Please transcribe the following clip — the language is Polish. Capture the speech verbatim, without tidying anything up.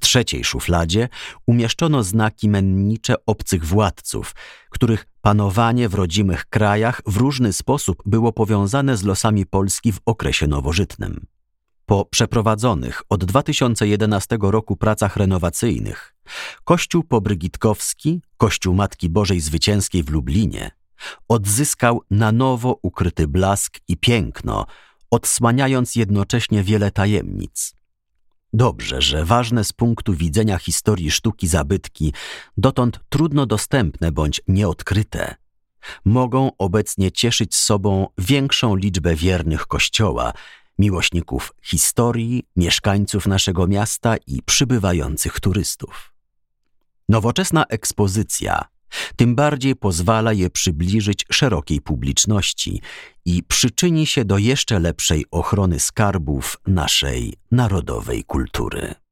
trzeciej szufladzie umieszczono znaki mennicze obcych władców, których panowanie w rodzimych krajach w różny sposób było powiązane z losami Polski w okresie nowożytnym. Po przeprowadzonych od dwa tysiące jedenastego roku pracach renowacyjnych kościół pobrygitkowski, kościół Matki Bożej Zwycięskiej w Lublinie, odzyskał na nowo ukryty blask i piękno, odsłaniając jednocześnie wiele tajemnic. Dobrze, że ważne z punktu widzenia historii sztuki zabytki, dotąd trudno dostępne bądź nieodkryte, mogą obecnie cieszyć sobą większą liczbę wiernych Kościoła, miłośników historii, mieszkańców naszego miasta i przybywających turystów. Nowoczesna ekspozycja tym bardziej pozwala je przybliżyć szerokiej publiczności i przyczyni się do jeszcze lepszej ochrony skarbów naszej narodowej kultury.